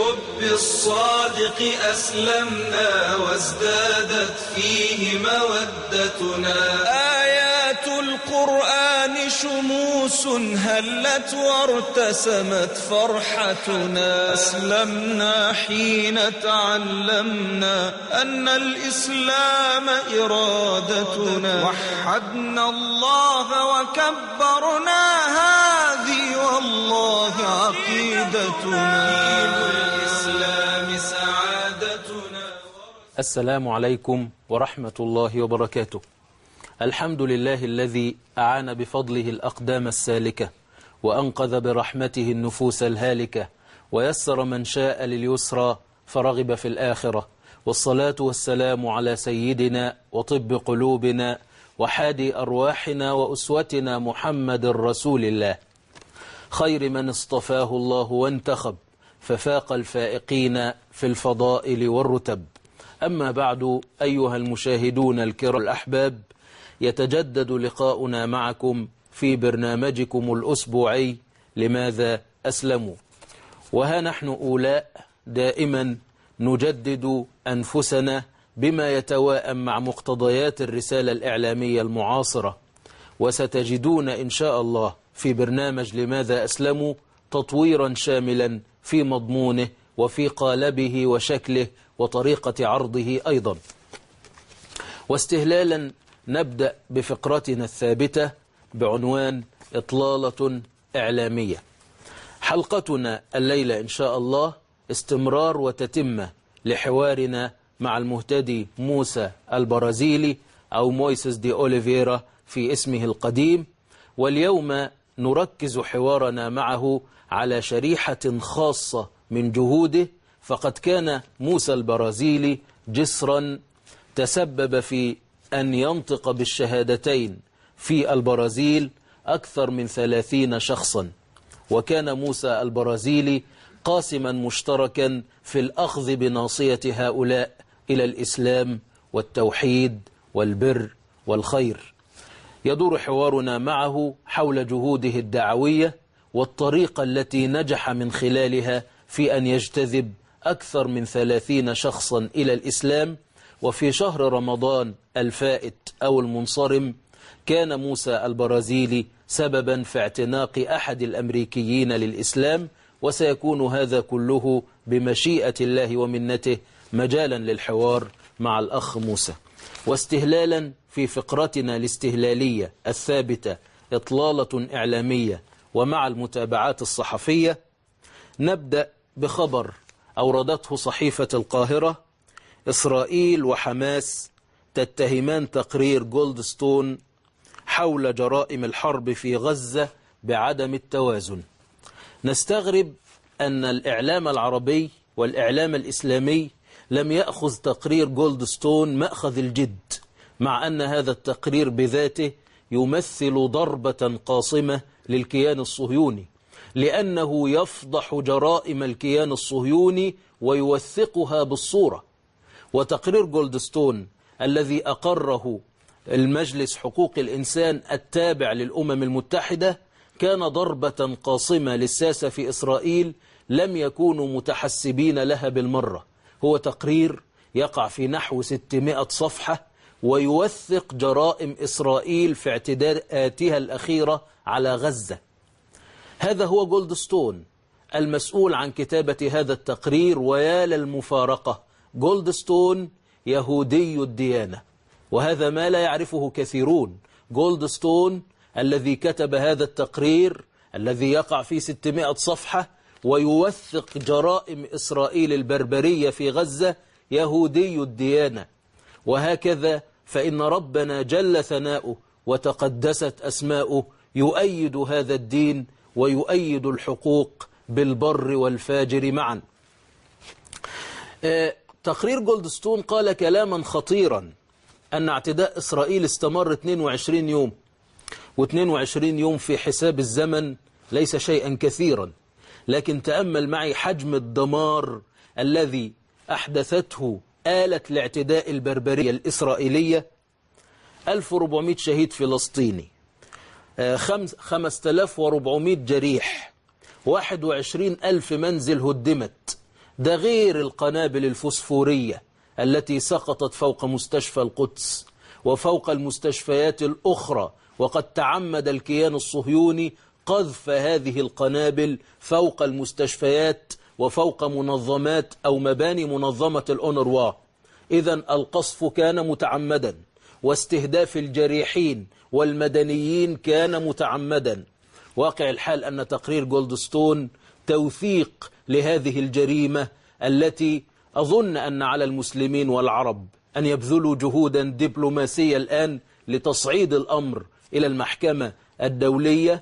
بالحب الصادق أسلمنا وازدادت فيه مودتنا. آيات القرآن شموس هلت وارتسمت فرحتنا. أسلمنا حين تعلمنا أن الإسلام إرادتنا. وحدنا الله وكبرنا هذه والله عقيدتنا. الإسلام سعادتنا. السلام عليكم ورحمة الله وبركاته. الحمد لله الذي أعان بفضله الأقدام السالكة وأنقذ برحمته النفوس الهالكة ويسر من شاء لليسرى فرغب في الآخرة. والصلاة والسلام على سيدنا وطب قلوبنا وحادي أرواحنا وأسوتنا محمد رسول الله، خير من اصطفاه الله وانتخب ففاق الفائقين في الفضائل والرتب. أما بعد، أيها المشاهدون الكرام الأحباب، يتجدد لقاؤنا معكم في برنامجكم الأسبوعي لماذا أسلموا. وها نحن أولاء دائما نجدد أنفسنا بما يتواءم مع مقتضيات الرسالة الإعلامية المعاصرة، وستجدون إن شاء الله في برنامج لماذا أسلموا تطويرا شاملا في مضمونه وفي قالبه وشكله وطريقة عرضه أيضا. واستهلالا نبدأ بفقرتنا الثابتة بعنوان إطلالة إعلامية. حلقتنا الليلة إن شاء الله استمرار وتتمة لحوارنا مع المهتدي موسى البرازيلي أو مويسيس دي أوليفيرا في اسمه القديم. واليوم نركز حوارنا معه على شريحة خاصة من جهوده، فقد كان موسى البرازيلي جسرا تسبب في أن ينطق بالشهادتين في البرازيل أكثر من 30 شخصا. وكان موسى البرازيلي قاسما مشتركا في الأخذ بناصية هؤلاء إلى الإسلام والتوحيد والبر والخير. يدور حوارنا معه حول جهوده الدعوية والطريقة التي نجح من خلالها في أن يجتذب أكثر من 30 شخصا إلى الإسلام. وفي شهر رمضان الفائت أو المنصرم كان موسى البرازيلي سببا في اعتناق أحد الأمريكيين للإسلام، وسيكون هذا كله بمشيئة الله ومنته مجالا للحوار مع الأخ موسى. واستهلالا في فقرتنا الاستهلالية الثابتة إطلالة إعلامية ومع المتابعات الصحفية، نبدأ بخبر أوردته صحيفة القاهرة: إسرائيل وحماس تتهمان تقرير جولدستون حول جرائم الحرب في غزة بعدم التوازن. نستغرب أن الإعلام العربي والإعلام الإسلامي لم يأخذ تقرير جولدستون مأخذ الجد، مع أن هذا التقرير بذاته يمثل ضربة قاصمة للكيان الصهيوني، لأنه يفضح جرائم الكيان الصهيوني ويوثقها بالصورة. وتقرير جولدستون الذي أقره المجلس حقوق الإنسان التابع للأمم المتحدة كان ضربة قاصمة للساسة في إسرائيل لم يكونوا متحسبين لها بالمرة. هو تقرير يقع في نحو 600 صفحة ويوثق جرائم إسرائيل في اعتداءاتها الأخيرة على غزة. هذا هو جولدستون المسؤول عن كتابة هذا التقرير. ويا للمفارقة، جولدستون يهودي الديانة، وهذا ما لا يعرفه كثيرون. جولدستون الذي كتب هذا التقرير الذي يقع فيه 600 صفحة ويوثق جرائم إسرائيل البربرية في غزة يهودي الديانة. وهكذا فإن ربنا جل ثناؤه وتقدست أسماؤه يؤيد هذا الدين ويؤيد الحقوق بالبر والفاجر معا. تقرير جولدستون قال كلاما خطيرا، أن اعتداء إسرائيل استمر 22 يوم، و22 يوم في حساب الزمن ليس شيئا كثيرا، لكن تأمل معي حجم الدمار الذي أحدثته آلة الاعتداء البربرية الإسرائيلية. 1400 شهيد فلسطيني، 5400 جريح، 21,000 منزل هدمت، ده غير القنابل الفوسفورية التي سقطت فوق مستشفى القدس وفوق المستشفيات الأخرى، وقد تعمد الكيان الصهيوني قذف هذه القنابل فوق المستشفيات وفوق منظمات أو مباني منظمة الأونروا. إذن القصف كان متعمدا، واستهداف الجريحين والمدنيين كان متعمدا. واقع الحال أن تقرير جولدستون توثيق لهذه الجريمة التي أظن أن على المسلمين والعرب أن يبذلوا جهودا دبلوماسية الآن لتصعيد الأمر إلى المحكمة الدولية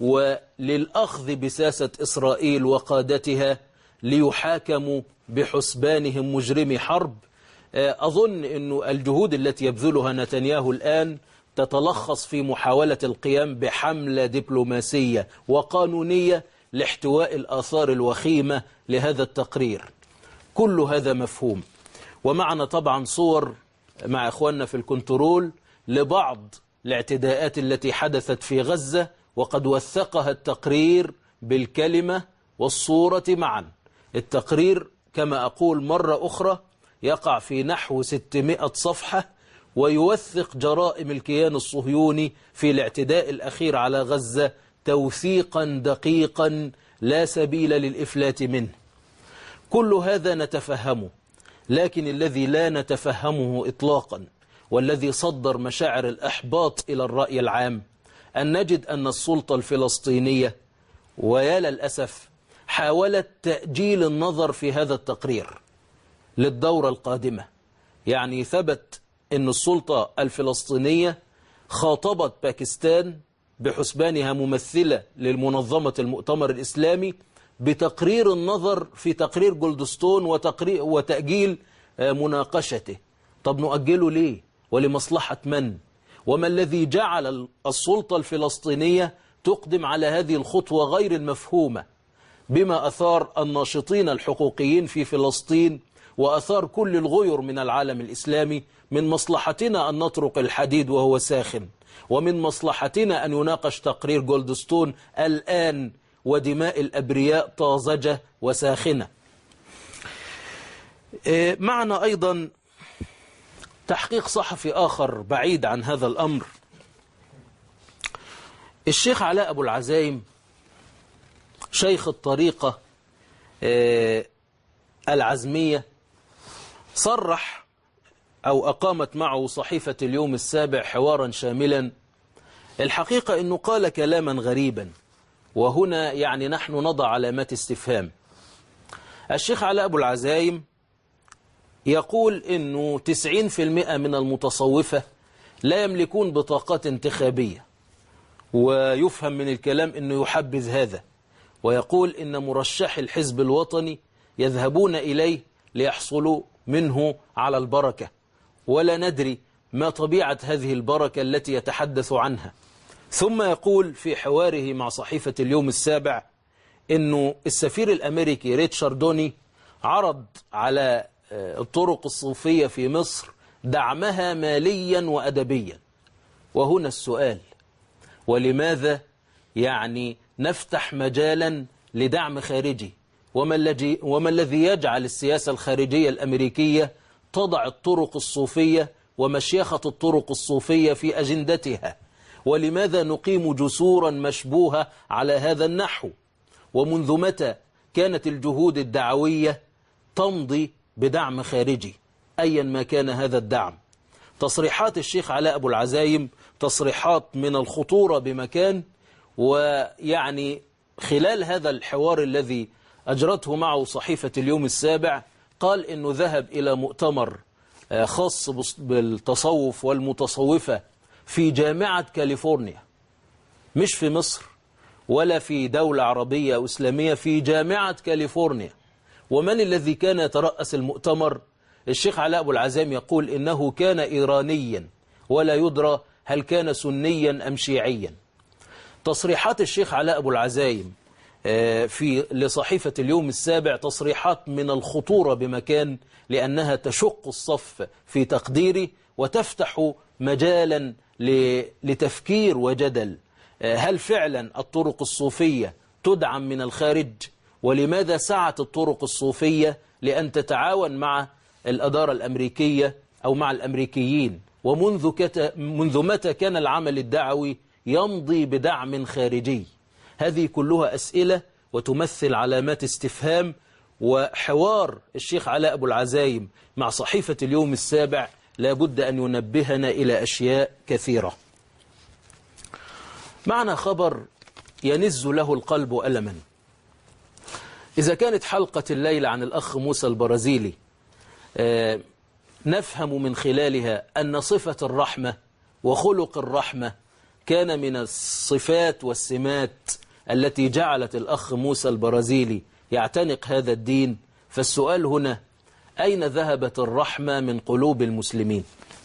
وللأخذ بساسة إسرائيل وقادتها ليحاكموا بحسبانهم مجرمي حرب. أظن أن الجهود التي يبذلها نتنياهو الآن تتلخص في محاولة القيام بحملة دبلوماسية وقانونية لاحتواء الآثار الوخيمة لهذا التقرير. كل هذا مفهوم، ومعنا طبعا صور مع إخواننا في الكنترول لبعض الاعتداءات التي حدثت في غزة، وقد وثقها التقرير بالكلمة والصورة معا. التقرير كما أقول مرة أخرى يقع في نحو 600 صفحة، ويوثق جرائم الكيان الصهيوني في الاعتداء الأخير على غزة توثيقا دقيقا لا سبيل للإفلات منه. كل هذا نتفهمه، لكن الذي لا نتفهمه إطلاقا والذي صدر مشاعر الإحباط إلى الرأي العام أن نجد أن السلطة الفلسطينية ويا للأسف حاولت تأجيل النظر في هذا التقرير للدورة القادمة. يعني ثبت أن السلطة الفلسطينية خاطبت باكستان بحسبانها ممثلة للمنظمة المؤتمر الإسلامي بتقرير النظر في تقرير جولدستون وتأجيل مناقشته. طب نؤجله ليه؟ ولمصلحة من؟ وما الذي جعل السلطة الفلسطينية تقدم على هذه الخطوة غير المفهومة، بما أثار الناشطين الحقوقيين في فلسطين وأثار كل الغير من العالم الإسلامي؟ من مصلحتنا أن نطرق الحديد وهو ساخن، ومن مصلحتنا أن يناقش تقرير جولدستون الآن ودماء الأبرياء طازجة وساخنة. معنا أيضا تحقيق صحفي آخر بعيد عن هذا الأمر. الشيخ علاء أبو العزايم شيخ الطريقة العزمية صرح أو أقامت معه صحيفة اليوم السابع حوارا شاملا. الحقيقة أنه قال كلاما غريبا، وهنا يعني نحن نضع علامات استفهام. الشيخ علاء أبو العزايم يقول أنه 90% من المتصوفة لا يملكون بطاقات انتخابية، ويفهم من الكلام أنه يحبذ هذا، ويقول إن مرشح الحزب الوطني يذهبون إليه ليحصلوا منه على البركة، ولا ندري ما طبيعة هذه البركة التي يتحدث عنها. ثم يقول في حواره مع صحيفة اليوم السابع إنه السفير الأمريكي ريتشارد دوني عرض على الطرق الصوفية في مصر دعمها ماليا وأدبيا. وهنا السؤال، ولماذا يعني نفتح مجالا لدعم خارجي؟ وما الذي يجعل السياسة الخارجية الأمريكية تضع الطرق الصوفية ومشيخة الطرق الصوفية في أجندتها؟ ولماذا نقيم جسورا مشبوهة على هذا النحو؟ ومنذ متى كانت الجهود الدعوية تمضي بدعم خارجي أيا ما كان هذا الدعم؟ تصريحات الشيخ علاء أبو العزايم تصريحات من الخطورة بمكان. ويعني خلال هذا الحوار الذي أجرته معه صحيفة اليوم السابع قال إنه ذهب إلى مؤتمر خاص بالتصوف والمتصوفة في جامعة كاليفورنيا، مش في مصر ولا في دولة عربية أو إسلامية، في جامعة كاليفورنيا. ومن الذي كان يترأس المؤتمر؟ الشيخ علاء أبو العزايم يقول إنه كان إيرانيا، ولا يدرى هل كان سنيا أم شيعيا. تصريحات الشيخ علاء أبو العزايم لصحيفة اليوم السابع تصريحات من الخطورة بمكان، لأنها تشق الصف في تقديري وتفتح مجالا لتفكير وجدل. هل فعلا الطرق الصوفية تدعم من الخارج؟ ولماذا سعت الطرق الصوفية لأن تتعاون مع الإدارة الأمريكية أو مع الأمريكيين، منذ متى كان العمل الدعوي يمضي بدعم خارجي؟ هذه كلها أسئلة وتمثل علامات استفهام، وحوار الشيخ علاء أبو العزايم مع صحيفة اليوم السابع لابد أن ينبهنا إلى أشياء كثيرة. معنا خبر ينز له القلب ألما. إذا كانت حلقة الليلة عن الأخ موسى البرازيلي نفهم من خلالها أن صفة الرحمة وخلق الرحمة كان من الصفات والسمات التي جعلت الأخ موسى البرازيلي يعتنق هذا الدين، فالسؤال هنا: أين ذهبت الرحمة من قلوب المسلمين؟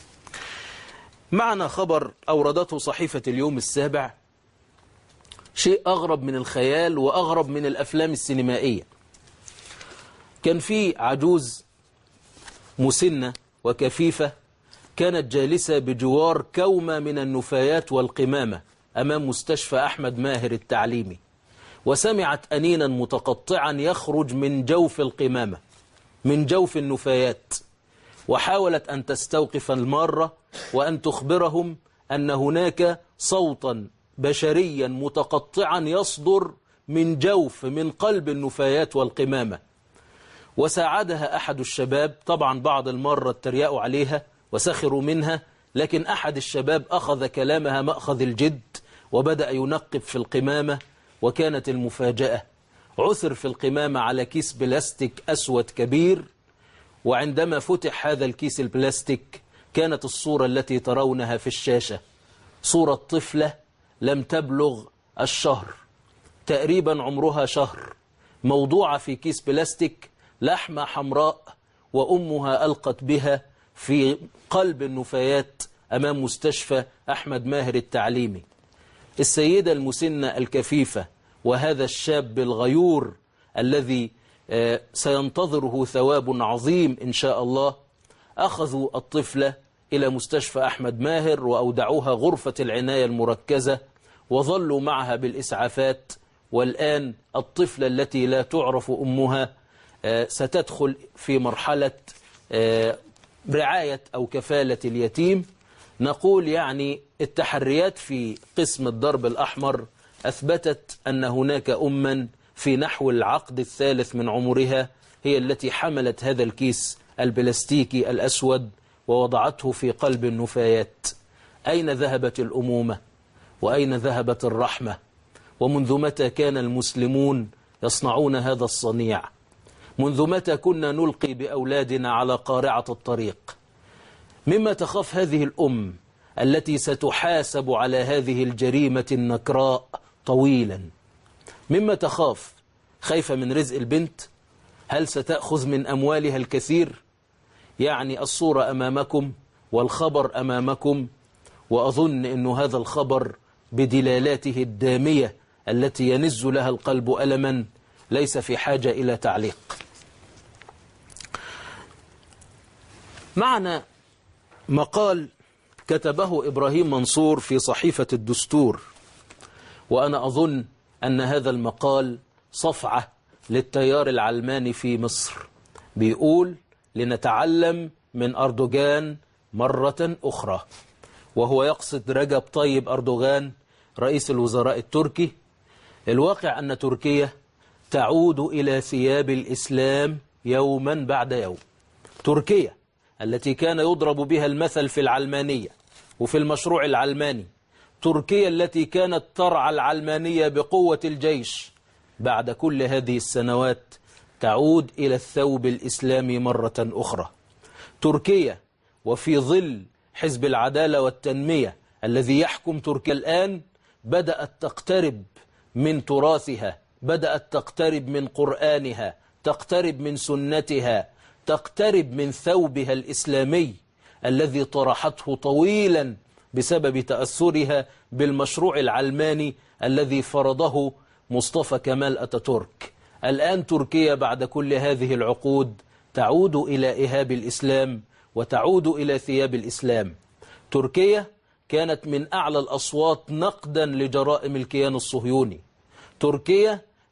معنا خبر أوردته صحيفة اليوم السابع، شيء أغرب من الخيال وأغرب من الأفلام السينمائية. كان في عجوز مسنة وكفيفة كانت جالسة بجوار كومة من النفايات والقمامة أمام مستشفى أحمد ماهر التعليمي، وسمعت أنينا متقطعا يخرج من جوف القمامة، من جوف النفايات، وحاولت أن تستوقف المارة وأن تخبرهم أن هناك صوتا بشريا متقطعا يصدر من قلب النفايات والقمامة. وساعدها أحد الشباب، طبعا بعض المارة اتريقوا عليها وسخروا منها، لكن أحد الشباب أخذ كلامها مأخذ الجد وبدأ ينقب في القمامة. وكانت المفاجأة: عثر في القمامة على كيس بلاستيك أسود كبير، وعندما فتح هذا الكيس البلاستيك كانت الصورة التي ترونها في الشاشة صورة طفلة لم تبلغ الشهر، تقريبا عمرها شهر، موضوعة في كيس بلاستيك، لحمة حمراء، وأمها ألقت بها في قلب النفايات أمام مستشفى أحمد ماهر التعليمي. السيدة المسنة الكفيفة وهذا الشاب الغيور الذي سينتظره ثواب عظيم إن شاء الله أخذوا الطفلة إلى مستشفى أحمد ماهر وأودعوها غرفة العناية المركزة وظلوا معها بالإسعافات. والآن الطفلة التي لا تعرف أمها ستدخل في مرحلة رعاية أو كفالة اليتيم. نقول يعني التحريات في قسم الضرب الأحمر أثبتت أن هناك أما في نحو العقد الثالث من عمرها هي التي حملت هذا الكيس البلاستيكي الأسود ووضعته في قلب النفايات. أين ذهبت الأمومة؟ وأين ذهبت الرحمة؟ ومنذ متى كان المسلمون يصنعون هذا الصنيع؟ منذ متى كنا نلقي بأولادنا على قارعة الطريق؟ مما تخاف هذه الأم التي ستحاسب على هذه الجريمة النكراء طويلا؟ مما تخاف؟ خايفة من رزق البنت؟ هل ستأخذ من أموالها الكثير؟ يعني الصورة أمامكم والخبر أمامكم، وأظن أن هذا الخبر بدلالاته الدامية التي ينز لها القلب ألما ليس في حاجة إلى تعليق. معنا مقال كتبه إبراهيم منصور في صحيفة الدستور، وأنا أظن أن هذا المقال صفعة للتيار العلماني في مصر. بيقول: لنتعلم من أردوغان مرة أخرى، وهو يقصد رجب طيب أردوغان رئيس الوزراء التركي. الواقع أن تركيا تعود إلى ثياب الإسلام يوما بعد يوم. تركيا التي كان يضرب بها المثل في العلمانية وفي المشروع العلماني، تركيا التي كانت ترعى العلمانية بقوة الجيش، بعد كل هذه السنوات تعود إلى الثوب الإسلامي مرة أخرى. تركيا وفي ظل حزب العدالة والتنمية الذي يحكم تركيا الآن بدأت تقترب من تراثها، بدأت تقترب من قرآنها، تقترب من سنتها، تقترب من ثوبها الإسلامي الذي طرحته طويلا بسبب تأثرها بالمشروع العلماني الذي فرضه مصطفى كمال أتاتورك. الآن تركيا بعد كل هذه العقود تعود إلى إهاب الإسلام وتعود إلى ثياب الإسلام. تركيا كانت من أعلى الأصوات نقدا لجرائم الكيان الصهيوني. تركيا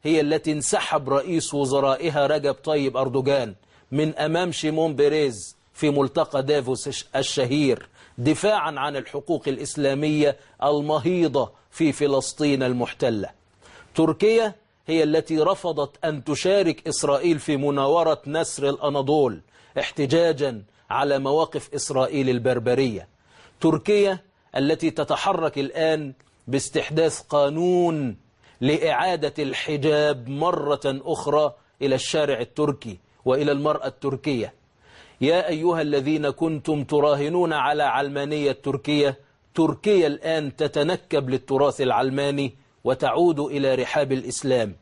هي التي انسحب رئيس وزرائها رجب طيب أردوغان من أمام شيمون بيريز في ملتقى دافوس الشهير دفاعا عن الحقوق الإسلامية المهيضة في فلسطين المحتلة. تركيا هي التي رفضت أن تشارك إسرائيل في مناورة نسر الأناضول احتجاجا على مواقف إسرائيل البربرية. تركيا التي تتحرك الآن باستحداث قانون لإعادة الحجاب مرة أخرى إلى الشارع التركي وإلى المرأة التركية. يا أيها الذين كنتم تراهنون على علمانية تركيا، تركيا الآن تتنكب للتراث العلماني وتعود إلى رحاب الإسلام.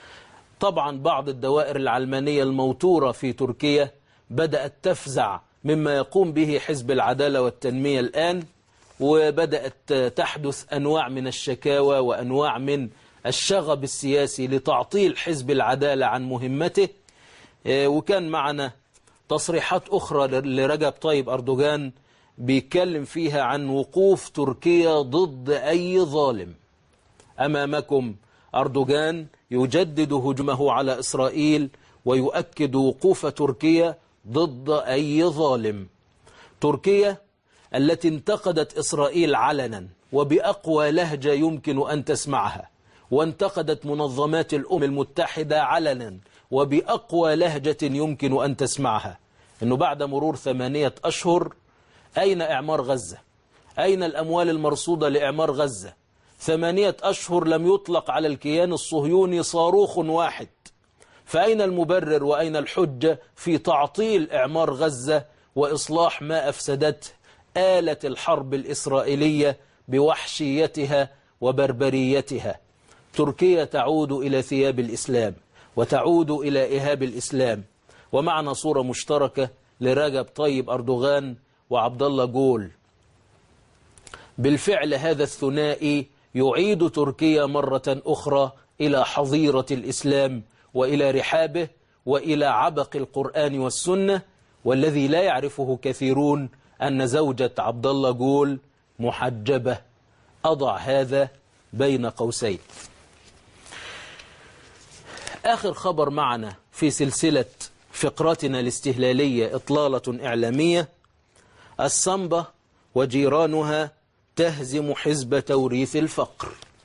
طبعا بعض الدوائر العلمانية الموتورة في تركيا بدأت تفزع مما يقوم به حزب العدالة والتنمية الآن، وبدأت تحدث أنواع من الشكاوى وأنواع من الشغب السياسي لتعطيل حزب العدالة عن مهمته. وكان معنا تصريحات أخرى لرجب طيب أردوغان بيتكلم فيها عن وقوف تركيا ضد أي ظالم. أمامكم أردوغان يجدد هجومه على إسرائيل ويؤكد وقوف تركيا ضد أي ظالم. تركيا التي انتقدت إسرائيل علنا وبأقوى لهجة يمكن أن تسمعها، وانتقدت منظمات الأمم المتحدة علنا وبأقوى لهجة يمكن أن تسمعها، أنه بعد مرور 8 أشهر أين إعمار غزة؟ أين الأموال المرصودة لإعمار غزة؟ 8 أشهر لم يطلق على الكيان الصهيوني صاروخ واحد، فأين المبرر وأين الحجة في تعطيل إعمار غزة وإصلاح ما أفسدته آلة الحرب الإسرائيلية بوحشيتها وبربريتها؟ تركيا تعود إلى ثياب الإسلام وتعود إلى إهاب الإسلام. ومعنا صورة مشتركة لرجب طيب أردوغان وعبد الله جول. بالفعل هذا الثنائي يعيد تركيا مرة أخرى إلى حظيرة الإسلام وإلى رحابه وإلى عبق القرآن والسنة. والذي لا يعرفه كثيرون أن زوجة عبد الله جول محجبة. أضع هذا بين قوسين. آخر خبر معنا في سلسلة فقراتنا الاستهلالية إطلالة إعلامية: السامبا وجيرانها تهزم حزب توريث الفقر.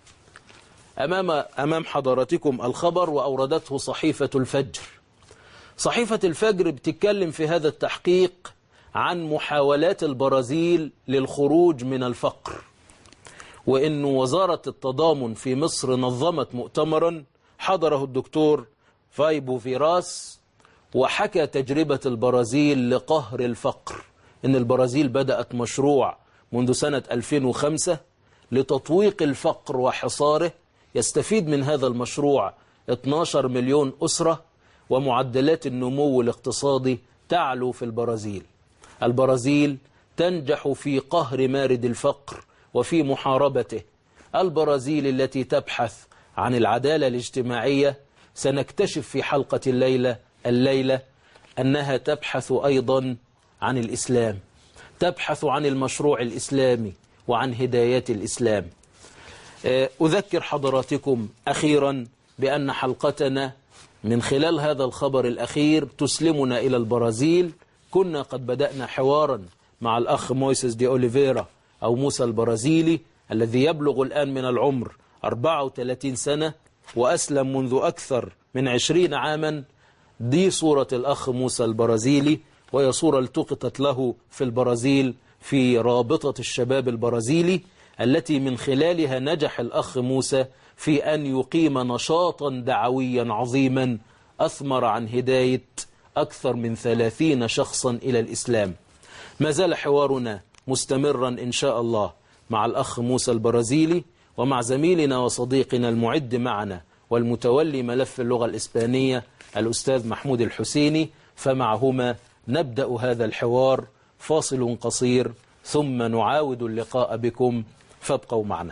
أمام حضراتكم الخبر، وأوردته صحيفة الفجر. صحيفة الفجر بتتكلم في هذا التحقيق عن محاولات البرازيل للخروج من الفقر، وإن وزارة التضامن في مصر نظمت مؤتمرا حضره الدكتور فايبو فيراس، وحكى تجربة البرازيل لقهر الفقر. إن البرازيل بدأت مشروع منذ سنة 2005 لتطويق الفقر وحصاره. يستفيد من هذا المشروع 12 مليون أسرة، ومعدلات النمو الاقتصادي تعلو في البرازيل. البرازيل تنجح في قهر مارد الفقر وفي محاربته. البرازيل التي تبحث عن العدالة الاجتماعية، سنكتشف في حلقة الليلة أنها تبحث أيضا عن الإسلام، تبحث عن المشروع الإسلامي وعن هدايات الإسلام. أذكر حضراتكم أخيرا بأن حلقتنا من خلال هذا الخبر الأخير تسلمنا إلى البرازيل. كنا قد بدأنا حوارا مع الأخ مويسيس دي أوليفيرا أو موسى البرازيلي، الذي يبلغ الآن من العمر 34 سنة وأسلم منذ أكثر من 20 عاما. دي صورة الأخ موسى البرازيلي، وهي صورة التقطت له في البرازيل في رابطة الشباب البرازيلي، التي من خلالها نجح الأخ موسى في أن يقيم نشاطا دعويا عظيما أثمر عن هداية أكثر من 30 شخصا إلى الإسلام. ما زال حوارنا مستمرا إن شاء الله مع الأخ موسى البرازيلي، ومع زميلنا وصديقنا المعد معنا والمتولي ملف اللغة الإسبانية الأستاذ محمود الحسيني، فمعهما نبدأ هذا الحوار. فاصل قصير ثم نعاود اللقاء بكم، فابقوا معنا.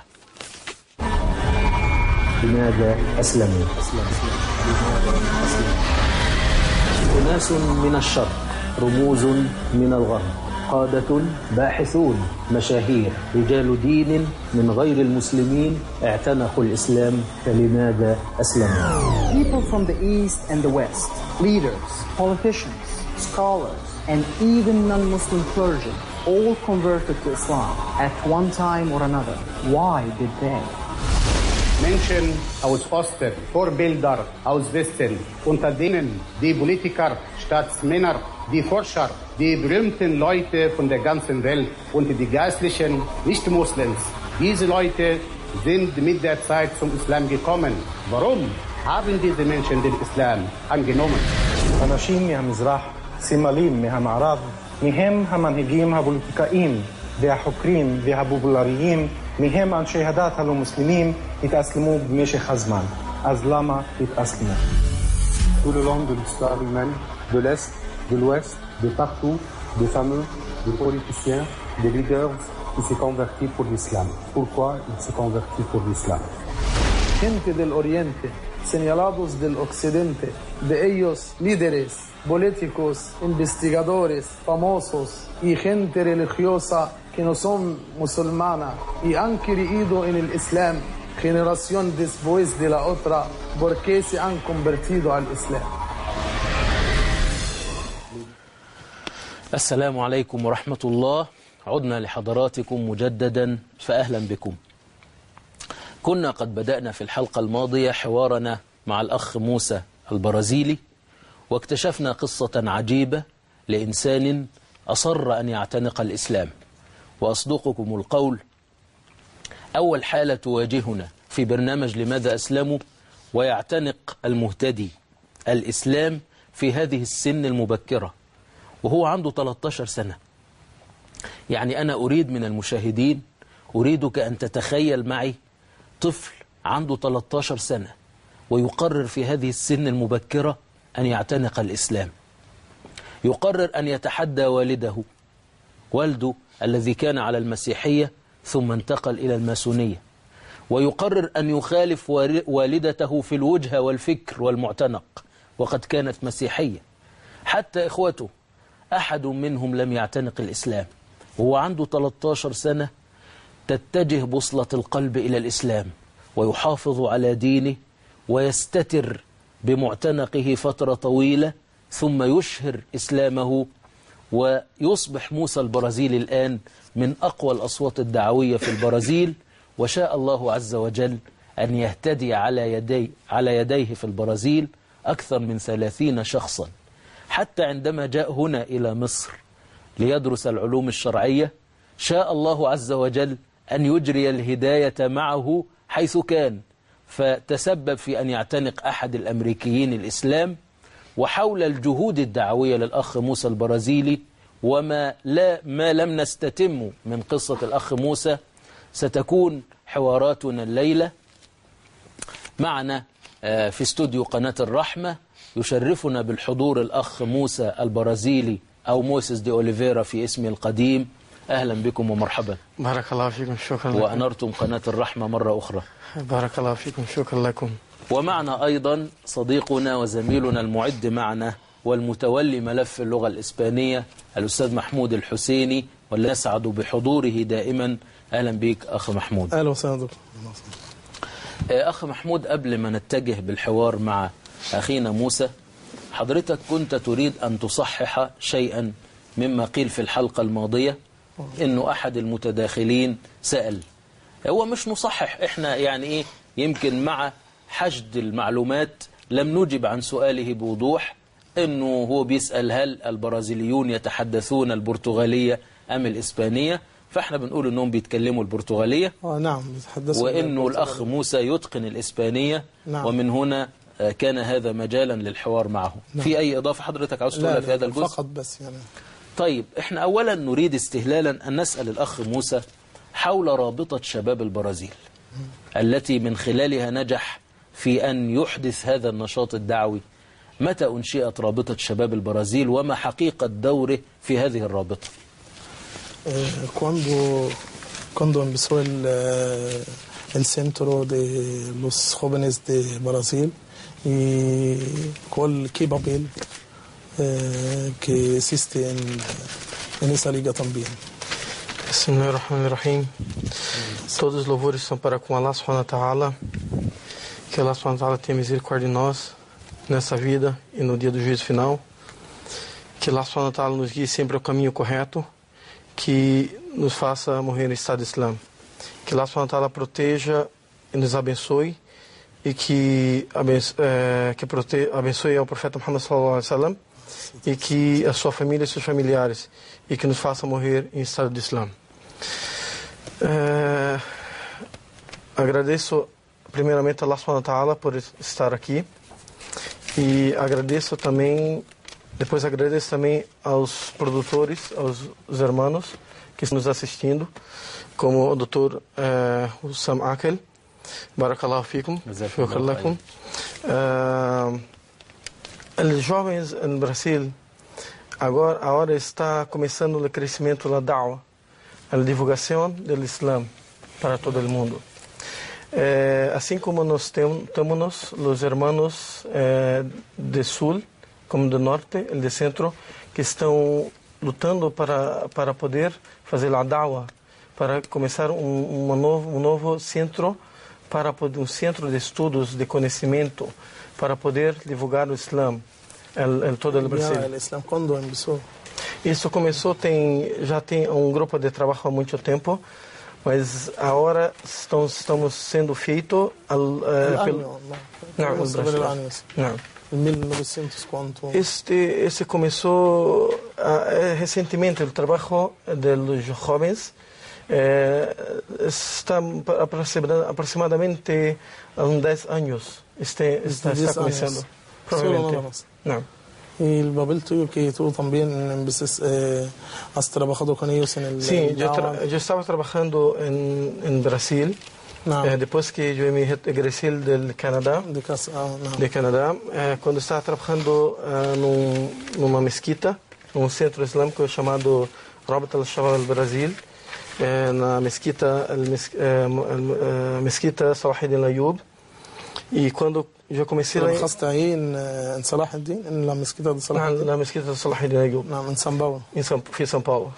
لماذا أسلموا؟ أناس من الشرق، رموز من الغرب، قادة باحثون مشاهير رجال دين من غير المسلمين اعتنقوا الإسلام، فلماذا أسلموا؟ People from the East and the West, leaders, politicians, scholars, and even non-Muslim clergy all converted to Islam at one time or another. Why did they? Menschen aus Osten, Vorbilder aus Westen, unter denen die Politiker, Staatsmänner, die Forscher, die berühmten Leute von der ganzen Welt und die Geistlichen, Nicht-Muslims. Diese Leute sind mit der Zeit zum Islam gekommen. Warum haben diese Menschen den Islam angenommen? אנשים מהמזרח, סימלים מהמערב, מהם המנהיגים הפוליטיקאים והחוקרים והפופולריים, מהם אנשי הדת הלא מוסלמים, התאסלמו במשך הזמן. אז למה התאסלמו? Tout le long de l'histoire humaine, de l'Est, de l'Ouest, de partout, des fameux, des politiciens, des leaders qui se convertissent pour l'islam. Pourquoi ils se convertissent pour l'islam? Gente del Oriente, señalados del Occidente, de ellos líderes, políticos, investigadores, famosos y gente religiosa que no son musulmana y han creído en el Islam generación después de la otra porque se han convertido al Islam. السلام عليكم ورحمة الله. عدنا لحضراتكم مجددا، فأهلا بكم. كنا قد بدأنا في الحلقة الماضية حوارنا مع الأخ موسى البرازيلي، واكتشفنا قصة عجيبة لإنسان أصر أن يعتنق الإسلام. وأصدقكم القول، أول حالة تواجهنا في برنامج لماذا أسلموا ويعتنق المهتدي الإسلام في هذه السن المبكرة وهو عنده 13 سنة. يعني أنا أريد من المشاهدين، أريدك أن تتخيل معي طفل عنده 13 سنة ويقرر في هذه السن المبكرة أن يعتنق الإسلام. يقرر أن يتحدى والده الذي كان على المسيحية ثم انتقل إلى الماسونية، ويقرر أن يخالف والدته في الوجهة والفكر والمعتنق وقد كانت مسيحية. حتى إخوته أحد منهم لم يعتنق الإسلام، وهو عنده 13 سنة تتجه بوصلة القلب إلى الإسلام ويحافظ على دينه ويستتر بمعتنقه فترة طويلة ثم يشهر إسلامه، ويصبح موسى البرازيلي الآن من أقوى الأصوات الدعوية في البرازيل. وشاء الله عز وجل أن يهتدي على يديه في البرازيل أكثر من 30 شخصا، حتى عندما جاء هنا إلى مصر ليدرس العلوم الشرعية شاء الله عز وجل أن يجري الهداية معه حيث كان، فتسبب في أن يعتنق أحد الأمريكيين الإسلام. وحول الجهود الدعوية للأخ موسى البرازيلي وما لم نستتم من قصة الأخ موسى ستكون حواراتنا الليلة. معنا في استوديو قناة الرحمة يشرفنا بالحضور الأخ موسى البرازيلي أو موسيس دي أوليفيرا في اسمه القديم. أهلا بكم ومرحبا. بارك الله فيكم، شكرا لكم. وأنرتم قناة الرحمة مرة أخرى. بارك الله فيكم، شكرا لكم. ومعنا أيضا صديقنا وزميلنا المعد معنا والمتولي ملف اللغة الإسبانية الأستاذ محمود الحسيني، والذي يسعد بحضوره دائما. أهلا بك أخ محمود. أهلا وسهلا. أخ محمود، قبل ما نتجه بالحوار مع أخينا موسى، حضرتك كنت تريد أن تصحح شيئا مما قيل في الحلقة الماضية، إنه أحد المتداخلين سأل. هو مش نصحح، إحنا يعني إيه، يمكن مع حشد المعلومات لم نجب عن سؤاله بوضوح، إنه هو بيسأل هل البرازيليون يتحدثون البرتغالية أم الإسبانية، فإحنا بنقول إنهم بيتكلموا البرتغالية. نعم بيتحدثوا، وإنه الأخ موسى يتقن الإسبانية. نعم. ومن هنا كان هذا مجالا للحوار معه. نعم. في أي إضافة حضرتك عاوز تقولها في هذا الجزء؟ فقط بس يعني. طيب، إحنا أولا نريد استهلالا أن نسأل الأخ موسى حول رابطة شباب البرازيل التي من خلالها نجح في أن يحدث هذا النشاط الدعوي. متى أنشئت رابطة شباب البرازيل وما حقيقة دوره في هذه الرابطة؟ Cuando empezó el centro de los jóvenes de Brasil y qué papel que existe Inicialiga também. Bismillahirrahmanirrahim. Todos os louvores são para com Allah subhanahu wa ta'ala. Que Allah subhanahu wa ta'ala tenha misericórdia de nós nessa vida e no dia do juízo final. Que Allah subhanahu wa ta'ala nos guie sempre ao caminho correto. Que nos faça morrer no Estado Islã. Que Allah subhanahu wa ta'ala proteja e nos abençoe. E que abençoe ao profeta Muhammad sallallahu alaihi wasallam. E que a sua família e seus familiares. E que nos faça morrer em Estado de Islã. Agradeço primeiramente a Allah subhanahu wa ta'ala por estar aqui e depois agradeço também aos produtores, aos irmãos que estão nos assistindo, como o Dr. Hussam Akel, Barakallahu fikum, shukran lakum. Os jovens no Brasil agora está começando o crescimento da da'wah, a divulgação do Islã para todo o mundo. Assim como nós temos os irmãos do sul, como do norte e do centro, que estão lutando para poder fazer a da'wah, para começar um novo centro, um centro de estudos, de conhecimento, para poder divulgar o Islã em todo o Brasil. Quando começou? Isso começou, já tem um grupo de trabalho há muito tempo, mas agora estamos sendo feito pelo... Não. Em 1900 quanto? Este começou recentemente, o trabalho dos jovens está aproximadamente há uns 10 anos. Está começando. Provavelmente. Não. Y el papel tuyo que tú también has trabajado con ellos en el... Sí, yo estaba trabajando en Brasil. Depois que eu me regressei do Canadá, quando estava trabalhando numa mesquita, num centro islâmico chamado Rabat al-Shabab al-Brasil, na mesquita Salahuddin Ayyub. E quando eu comecei lá... Trabajaste aí em Salahuddin, na mesquita de Salahuddin? Na mesquita de Salahuddin Ayyub. Em São Paulo? Em São Paulo.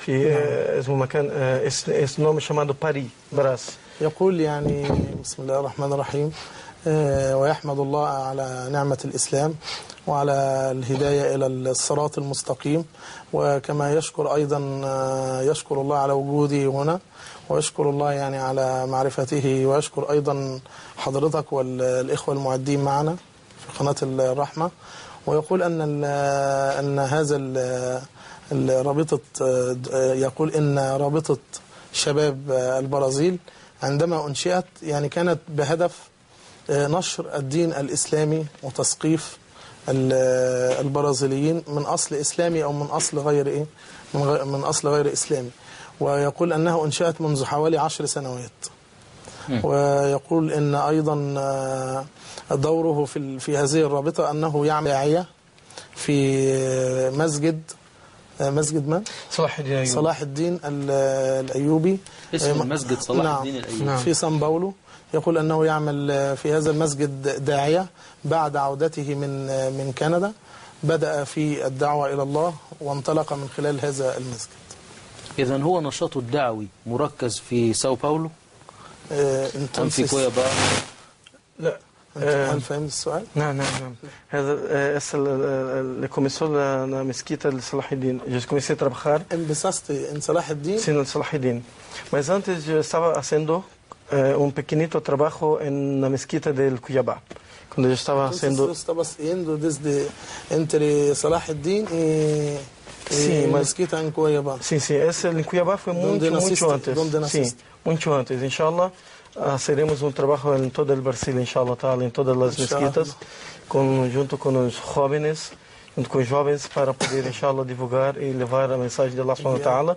Esse nome chamado Paris, Brás. يقول يعني بسم الله الرحمن الرحيم ويحمد الله على نعمة الإسلام وعلى الهداية إلى الصراط المستقيم وكما يشكر أيضا يشكر الله على وجوده هنا ويشكر الله يعني على معرفته ويشكر أيضا حضرتك والإخوة المعدين معنا في قناة الرحمة ويقول أن هذا الرابطة يقول إن رابطة شباب البرازيل عندما أنشئت يعني كانت بهدف نشر الدين الإسلامي وتثقيف البرازيليين من أصل إسلامي أو من أصل غير من أصل غير إسلامي ويقول أنها أنشئت منذ حوالي 10 سنوات ويقول إن أيضا دوره في هذه الرابطة أنه يعمل داعية في مسجد من؟ صلاح الدين الأيوبي اسم مسجد صلاح الدين الأيوبي في سان باولو يقول أنه يعمل في هذا المسجد داعية بعد عودته من كندا بدأ في الدعوة إلى الله وانطلق من خلال هذا المسجد. إذن هو نشاطه الدعوي مركز في ساو باولو أم في كويابا؟ لا. هل فهمت السؤال؟ نعم. هذا اللي começou na mesquita de Salahuddin. Eu comecei a trabalhar. Empezaste em Salahuddin? Sim, em Salahuddin. Mas antes eu estava fazendo pequenito trabalho na mesquita de Cuiabá. Quando eu estava fazendo... Estavas indo desde entre Salahuddin e mesquita em Cuiabá. Sim. Esse em Cuiabá foi muito antes. Sim, muito antes. Inshallah. Seremos trabalho em todo o Brasil, inshallah ta'ala, em todas as mesquitas, junto com os jovens, para poder, inshallah, divulgar e levar a mensagem de Allah subhanahu wa ta'ala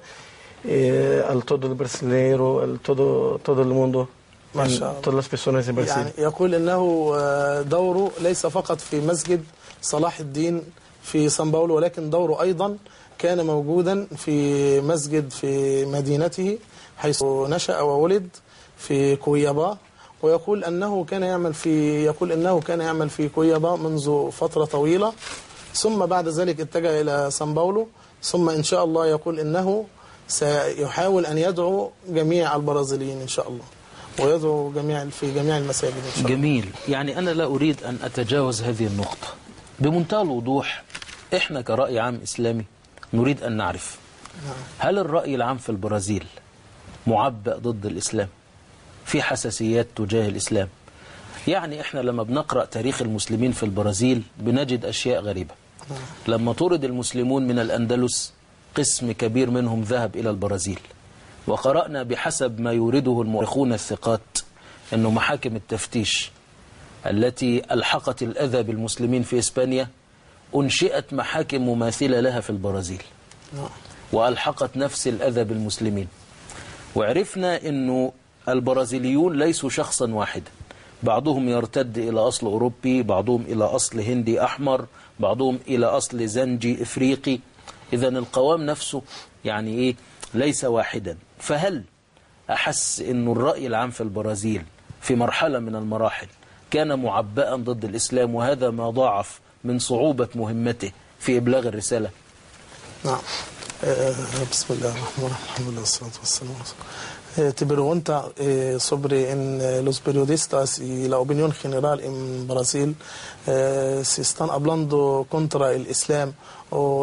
a todo o brasileiro, a todo o mundo, todas as pessoas em Brasil. يقول أنه دوره ليس فقط في مسجد صلاح الدين في سان باولو ولكن دوره أيضا كان موجودا في مسجد في مدينته حيث نشأ وولد في كويابا ويقول أنه كان يعمل في كويابا منذ فترة طويلة ثم بعد ذلك اتجه إلى سان باولو، ثم إن شاء الله يقول إنه سيحاول أن يدعو جميع البرازيليين إن شاء الله، ويدعو في جميع المساجد إن شاء الله. جميل. يعني أنا لا أريد أن أتجاوز هذه النقطة بمنتهى الوضوح. إحنا كرأي عام إسلامي نريد أن نعرف هل الرأي العام في البرازيل معبأ ضد الإسلام، في حساسيات تجاه الإسلام؟ يعني إحنا لما بنقرأ تاريخ المسلمين في البرازيل بنجد أشياء غريبة. لما طرد المسلمون من الأندلس قسم كبير منهم ذهب إلى البرازيل، وقرأنا بحسب ما يورده المؤرخون الثقات أن محاكم التفتيش التي ألحقت الأذى بالمسلمين في إسبانيا أنشئت محاكم مماثلة لها في البرازيل وألحقت نفس الأذى بالمسلمين. وعرفنا أن البرازيليون ليسوا شخصا واحدا، بعضهم يرتد إلى أصل أوروبي، بعضهم إلى أصل هندي أحمر، بعضهم إلى أصل زنجي إفريقي. إذن القوام نفسه يعني إيه ليس واحدا. فهل أحس أن الرأي العام في البرازيل في مرحلة من المراحل كان معبئا ضد الإسلام، وهذا ما ضاعف من صعوبة مهمته في إبلاغ الرسالة؟ نعم. بسم الله الرحمن الرحيم، الحمد لله والصلاة والسلام على رسول الله. Te pregunta sobre los periodistas y la opinión general en Brasil, si están hablando contra el Islam o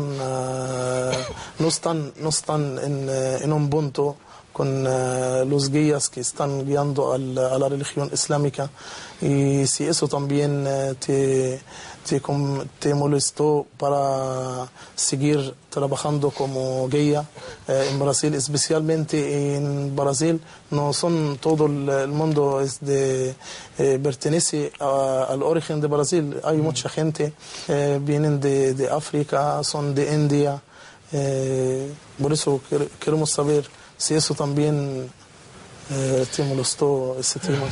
no están en un punto con los guías que están guiando a la religión islámica, y si eso también te molestó para seguir trabajando como guía en Brasil, especialmente en Brasil no son todo el mundo pertenece al origen de Brasil, hay mucha gente vienen de África, son de India, por eso queremos saber si eso también te molestó ese tema.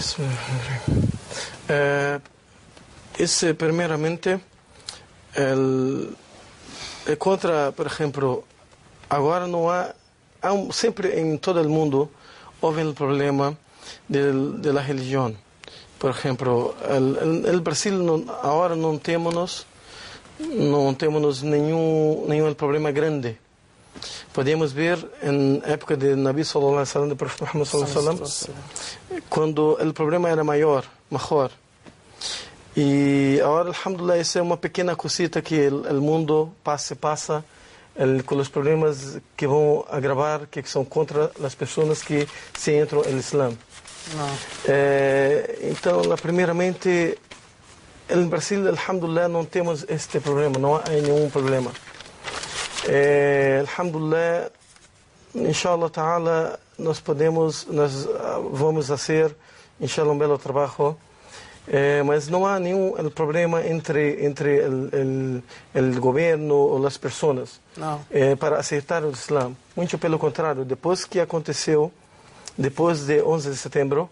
Primeramente, contra, por ejemplo, agora não há sempre em todo o mundo houve o problema de la religião. Por exemplo, el Brasil agora não temos nenhum problema grande. Podemos ver em época de Nabi sallallahu alaihi wasallam, do profeta Muhammad sallallahu alaihi wasallam, quando o problema era maior. E agora, alhamdulillah, isso é uma pequena cosita que o mundo passa com os problemas que vão agravar, que são contra as pessoas que se entram no Islã. Então, primeiramente, no Brasil, alhamdulillah, não temos este problema, não há nenhum problema. Alhamdulillah, inshallah ta'ala, nós vamos fazer, inshallah, belo trabalho. Mas não há nenhum problema entre o governo ou as pessoas para aceitar o Islã. Muito pelo contrário, depois que aconteceu, depois de 11 de setembro,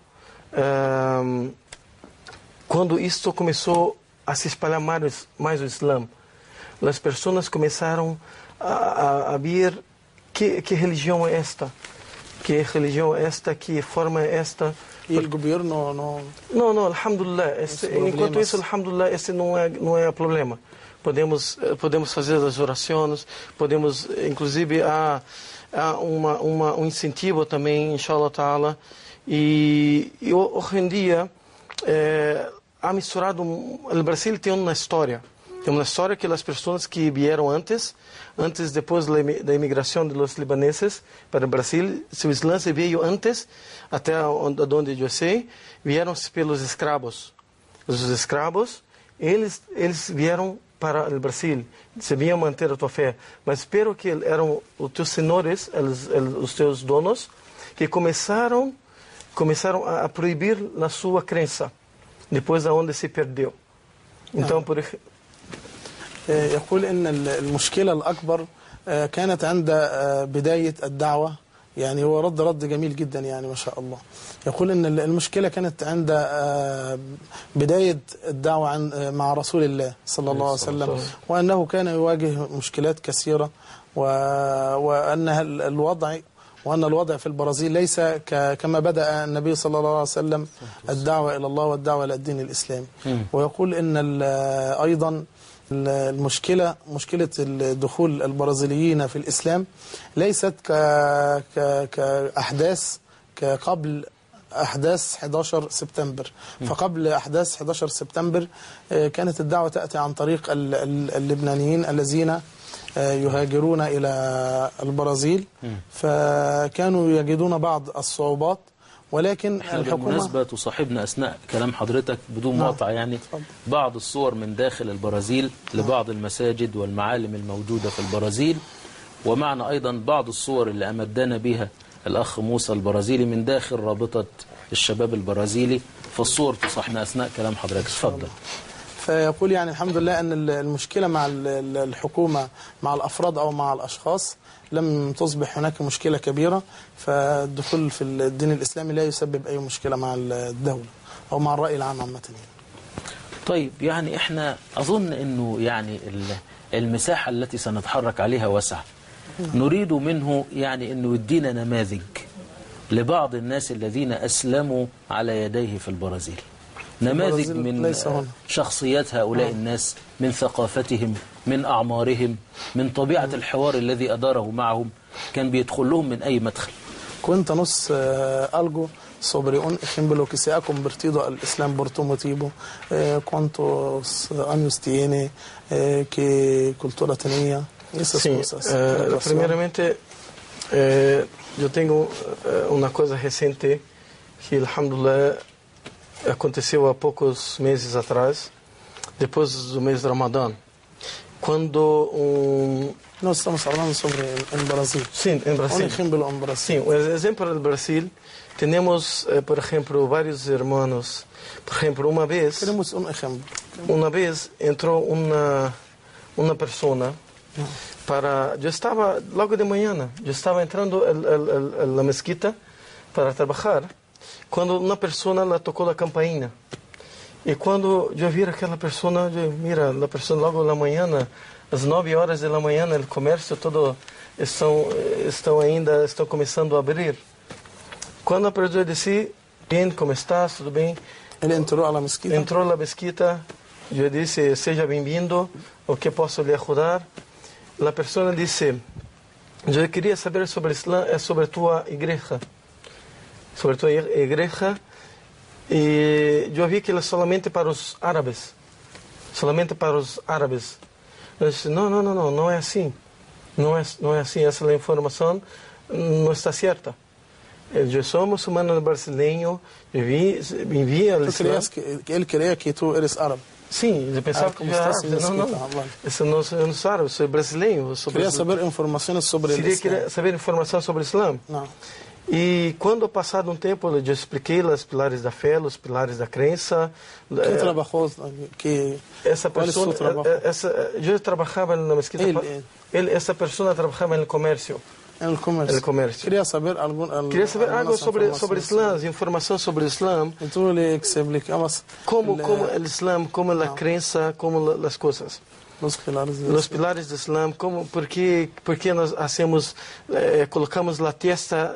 quando isto começou a se espalhar mais o Islã, as pessoas começaram a ver que religião é esta, que forma é esta. E o governo não... Não, alhamdulillah. Enquanto isso, alhamdulillah, esse não é problema. Podemos fazer as orações, podemos, inclusive, há um incentivo também, inshallah ta'ala. E hoje em dia, há misturado... O Brasil tem uma história. Tem uma história que as pessoas que vieram depois da imigração dos libaneses para o Brasil, o Islã se veio antes, até onde eu sei, vieram pelos escravos. Os escravos, eles vieram para o Brasil, se vinham manter a tua fé. Mas espero que eram os teus senhores, os teus donos, que começaram a proibir a sua crença, depois aonde se perdeu. Então, por يقول إن المشكلة الأكبر كانت عند بداية الدعوة. يعني هو رد جميل جدا يعني ما شاء الله. يقول إن المشكلة كانت عند بداية الدعوة مع رسول الله صلى الله عليه وسلم، وأنه كان يواجه مشكلات كثيرة، وأن الوضع في البرازيل ليس كما بدأ النبي صلى الله عليه وسلم الدعوة إلى الله والدعوة إلى الدين الإسلامي. ويقول إن أيضا المشكلة مشكلة دخول البرازيليين في الإسلام ليست كأحداث قبل أحداث 11 سبتمبر. فقبل أحداث 11 سبتمبر كانت الدعوة تأتي عن طريق اللبنانيين الذين يهاجرون إلى البرازيل، فكانوا يجدون بعض الصعوبات، ولكن الحكومة بالمناسبة تصاحبنا أثناء كلام حضرتك بدون مقاطعة يعني بعض الصور من داخل البرازيل لبعض المساجد والمعالم الموجودة في البرازيل، ومعنا أيضا بعض الصور اللي أمدنا بها الأخ موسى البرازيلي من داخل رابطة الشباب البرازيلي، فالصور تصاحبنا أثناء كلام حضرتك. اتفضل. فيقول يعني الحمد لله أن المشكلة مع الحكومة مع الأفراد أو مع الأشخاص لم تصبح هناك مشكلة كبيرة، فالدخول في الدين الإسلامي لا يسبب أي مشكلة مع الدولة أو مع الرأي العام عامة. طيب يعني احنا أظن أنه يعني المساحة التي سنتحرك عليها واسعة، نريد منه يعني أنه يدينا نماذج لبعض الناس الذين أسلموا على يديه في البرازيل، نماذج من شخصيات هؤلاء الناس، من ثقافتهم، من أعمارهم، من طبيعة الحوار الذي أداره معهم، كان بيدخل لهم من أي مدخل. Cuéntanos algo sobre un ejemplo que se ha convertido al Islam por tu motivo. ¿Cuántos años tiene? ¿Qué cultura tenía? Esas cosas. Primeramente, yo tengo una cosa reciente que, alhamdulillah, aconteceu há poucos meses atrás, depois do mês de Ramadã, quando No estamos hablando sobre en Brasil. Sim, em Brasil. Un ejemplo en Brasil. Sim, o exemplo do Brasil, temos, por exemplo, vários irmãos. Por exemplo, uma vez... Queremos un ejemplo. Uma vez entrou uma pessoa para... Eu estava, logo de manhã, eu estava entrando na mesquita para trabalhar, quando uma pessoa lá tocou a campainha. E quando eu vi aquela pessoa, eu mira, a pessoa logo na manhã, às 9 horas da manhã, o comércio todo estão começando a abrir. Quando a pessoa disse, bem, como estás, tudo bem? Ele entrou na mesquita? Entrou na mesquita, eu disse, seja bem-vindo, o que posso lhe ajudar? A pessoa disse, eu queria saber sobre o Islã, sobre a tua igreja. Sobre a tua igreja. E eu vi que ele é somente para os árabes. Somente para os árabes. Eu disse, não é assim. Não é assim. Essa informação não está certa. Eu sou muçulmano brasileiro. Eu vim ao Islã. Ele queria que tu eres árabe? Sim, eu pensava que era árabe. Não sou árabe, sou brasileiro. Queria saber informações sobre o Islã. Queria saber informação sobre o Islã? Não. E quando passado um tempo, eu expliquei os pilares da fé, os pilares da crença. Quem trabalhou? Essa pessoa, eu trabalhava na mesquita. Essa pessoa trabalhava no comércio. No comércio. Queria saber algo sobre o Islã, informação sobre o Islã. Então ele explicava como o Islã, como a crença, como as coisas. Los pilares do Islã, por que nós hacemos, colocamos a testa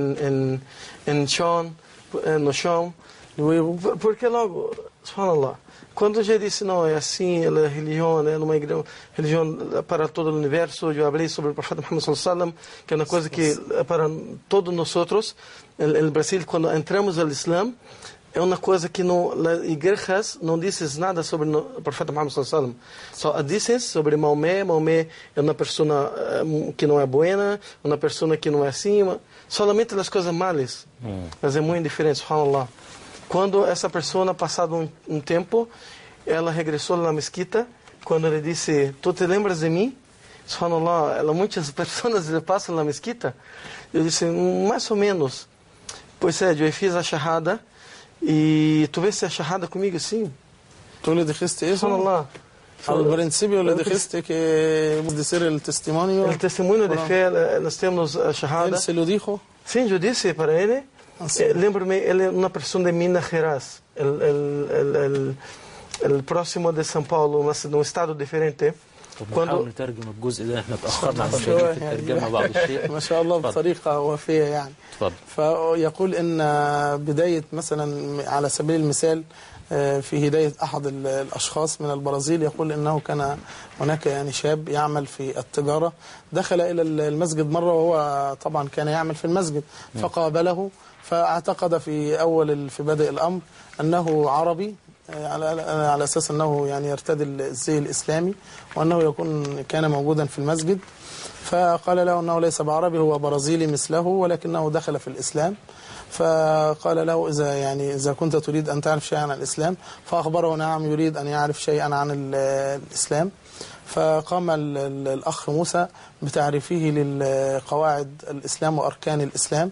no chão, porque logo, subhanallah, quando eu disse, não, é assim, a religião é uma religião para todo o universo, eu falei sobre o profeta Muhammad sallallahu alaihi wasallam, que é uma coisa que para todos nós, no Brasil, quando entramos no Islã, é uma coisa que as igrejas não dizem nada sobre o profeta Muhammad sallallahu alaihi wasallam. Só dizem sobre Maomé. Maomé é uma pessoa que não é boa, uma pessoa que não é assim. Solamente as coisas malas. Mas é muito diferente, subhanallah. Quando essa pessoa, passado um tempo, ela regressou na mesquita, quando ele disse, tu te lembras de mim? Subhanallah, muitas pessoas passam na mesquita. Eu disse, mais ou menos. Pois é, eu fiz a shahada. E tu vês a shahada comigo, sim? Tu le dijiste eso? Subhanallah. Al principio le dijiste que de ser el testimonio. El testemunho de fé, nós temos a shahada. Ele se lo dijo? Sim, eu disse para ele. Lembro-me, ele é uma pessoa de Minas Gerais, el próximo de São Paulo, num estado diferente. نحاول نترجم الجزء ده، احنا اتأخرنا عن مشاهدة الترجمة بعض الشيء. ما شاء الله بطريقة وافية يعني. اتفضل. فيقول إن بداية مثلا على سبيل المثال في هداية أحد الأشخاص من البرازيل، يقول إنه كان هناك يعني شاب يعمل في التجارة، دخل إلى المسجد مرة وهو طبعا كان يعمل في المسجد، فقابله فاعتقد في بدء الأمر أنه عربي، على أساس أنه يعني يرتدي الزي الإسلامي، وأنه كان موجودا في المسجد. فقال له أنه ليس بعربي، هو برازيلي مثله ولكنه دخل في الإسلام. فقال له إذا كنت تريد أن تعرف شيئا عن الإسلام، فأخبره نعم يريد أن يعرف شيئا عن الإسلام. فقام الأخ موسى بتعريفه للقواعد الإسلام وأركان الإسلام،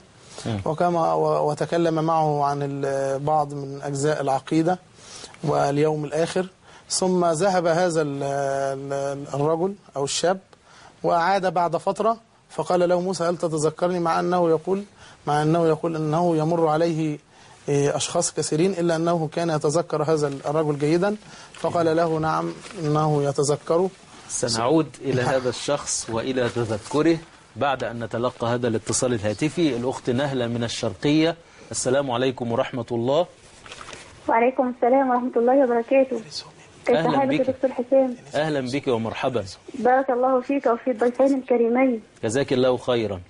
وتكلم معه عن بعض من أجزاء العقيدة واليوم الآخر. ثم ذهب هذا الرجل أو الشاب وعاد بعد فترة، فقال له موسى هل تتذكرني، مع أنه يقول أنه يمر عليه أشخاص كثيرين إلا أنه كان يتذكر هذا الرجل جيدا. فقال له نعم أنه يتذكره. سنعود إلى هذا الشخص وإلى تذكره بعد أن نتلقى هذا الاتصال الهاتفي. الأخت نهلة من الشرقية، السلام عليكم ورحمة الله. وعليكم السلام ورحمة الله وبركاته. كيف حالك يا دكتور حسام؟ أهلا بك ومرحبا. بارك الله فيك وفي الضيفين الكريمين. جزاك الله خيرا.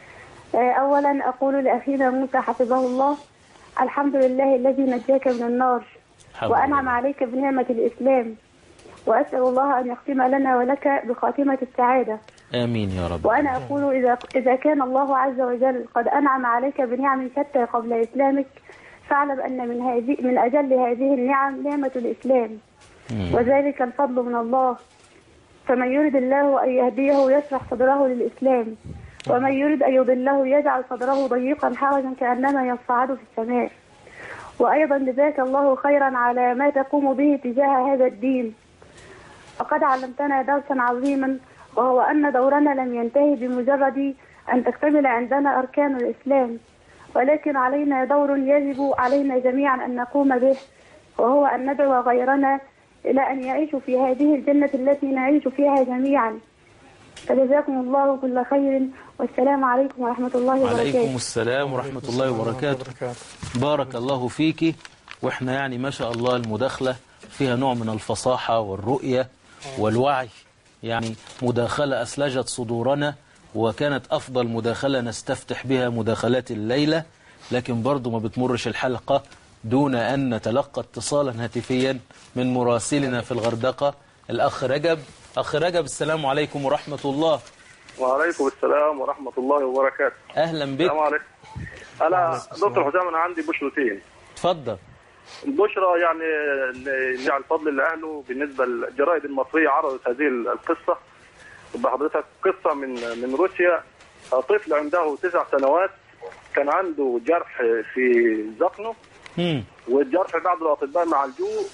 أولا أقول لأخينا موسى حفظه الله الحمد لله الذي نجاك من النار وأنعم عليك بنعمة الإسلام، وأسأل الله أن يختم لنا ولك بخاتمة السعادة. آمين يا رب. وأنا أقول إذا كان الله عز وجل قد أنعم عليك بنعم شتى قبل إسلامك، فاعلم أن من أجل هذه النعم نعمة الإسلام، وذلك الفضل من الله. فمن يرد الله أن يهديه يشرح صدره للإسلام، ومن يرد أن يضله يجعل صدره ضيقا حرجا كأنما يصعد في السماء. وأيضا جزاك الله خيرا على ما تقوم به تجاه هذا الدين، وقد علمتنا درسا عظيما، وهو أن دورنا لم ينتهي بمجرد أن تكتمل عندنا أركان الإسلام، ولكن علينا دور يجب علينا جميعا أن نقوم به، وهو أن ندعو غيرنا إلى أن يعيشوا في هذه الجنة التي نعيش فيها جميعا. فجزاكم الله كل خير، والسلام عليكم ورحمة الله وبركاته. وعليكم السلام ورحمة الله وبركاته. بارك الله فيك. وإحنا يعني ما شاء الله المداخلة فيها نوع من الفصاحة والرؤية والوعي، يعني مداخلة أسلجت صدورنا، وكانت أفضل مداخلة نستفتح بها مداخلات الليلة، لكن برضو ما بتمرش الحلقة دون أن نتلقى اتصالا هاتفيا من مراسلنا في الغردقة الأخ رجب. أخ رجب السلام عليكم ورحمة الله. وعليكم السلام ورحمة الله وبركاته. أهلا بك. السلام عليكم. أنا دكتور حسام، أنا عندي بشرتين. تفضل. البشرة يعني على الفضل لأهله بالنسبة للجرائد المصرية عرضت هذه القصة بحضرتك، قصة من روسيا. طفل عنده 9 سنوات كان عنده جرح في ذقنه، والجرح بعد الأطباء ما عالجوه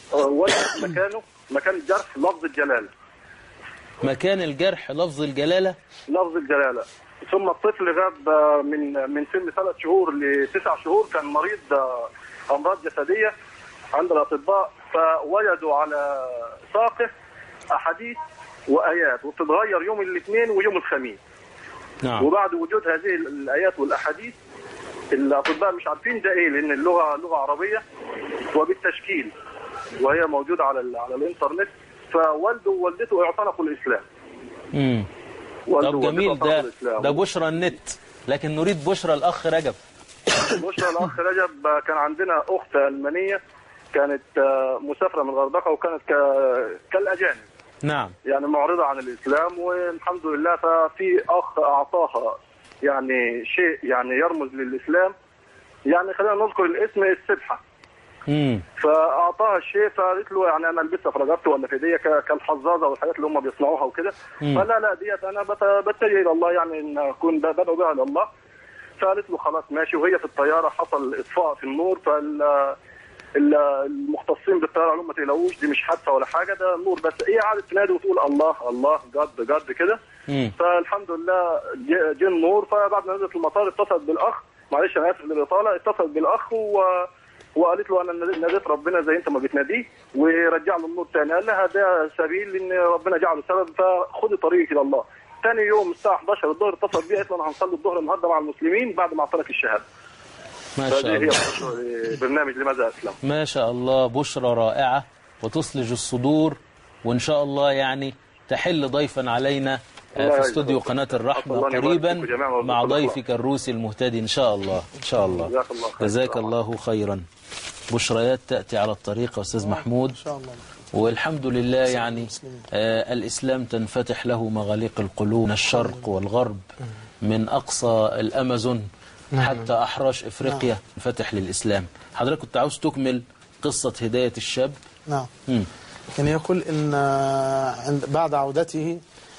وجد مكان الجرح لفظ الجلالة. مكان الجرح لفظ الجلالة؟ لفظ الجلالة. ثم الطفل غاب من سن 3 شهور ل9 شهور، كان مريض أمراض جسدية عند الأطباء، فوجدوا على ساقه أحاديث وآيات وبتتغير يوم الاثنين ويوم الخميس. نعم. وبعد وجود هذه الآيات والأحاديث الأطباء مش عارفين ده إيه، لأن اللغة لغة عربية وبالتشكيل، وهي موجودة على الإنترنت. فوالده ووالدته اعتنقوا الإسلام. طب جميل، ده بشرى النت، لكن نريد بشرى الأخ رجب. بشرى الأخ رجب، كان عندنا أخت ألمانية كانت مسافرة من الغردقة، وكانت كالأجانب. نعم. يعني معرضة عن الإسلام، والحمد لله ففي أخ أعطاها يعني شيء يعني يرمز للإسلام، يعني خلينا نذكر الاسم السبحة. فأعطاها الشيء، فقالت له يعني أنا ألبسها في رقبتي ولا في ايديا كالحظاظة والحاجات اللي هم بيصنعوها وكده. فلا ديت أنا بتجه إلى الله، يعني إن أكون بدعو بها إلى الله. فقالت له خلاص ماشي. وهي في الطيارة حصل إطفاء في النور، المختصين بالطيارة قالوا ما تقلقوش، دي مش حادثة ولا حاجة، ده النور بس. هي قعدت تنادي وتقول الله الله جد كده. فالحمد لله جه النور. فبعد ما نزلت المطار اتصلت بالأخ، معلش أنا آسف للإطالة، اتصلت بالأخ وقالت له انا ناديت ربنا زي انت ما بتناديه، ورجع له النور ثاني. قال لها ده سبيل ان ربنا جعله سبب، فخدي طريقك الى الله. ثاني يوم الساعه 11 الظهر اتصل بيها قالت له انا هنصلي الظهر النهارده مع المسلمين بعد ما اعطانك الشهاده. ما شاء الله. هي برنامج لماذا اسلم. ما شاء الله، بشرى رائعه وتصلج الصدور، وان شاء الله يعني تحل ضيفا علينا في استوديو قناة الرحمة قريبا مع ضيفك الروسي المهتدي إن شاء الله. إن شاء الله. جزاك الله خيرا. بشريات تأتي على الطريق أستاذ محمود، والحمد لله يعني الإسلام تنفتح له مغاليق القلوب من الشرق والغرب، من أقصى الأمازون حتى أحراش إفريقيا فتح للإسلام. حضرتك كنت عاوز تكمل قصة هداية الشاب. نعم. يعني يقول إن بعد عودته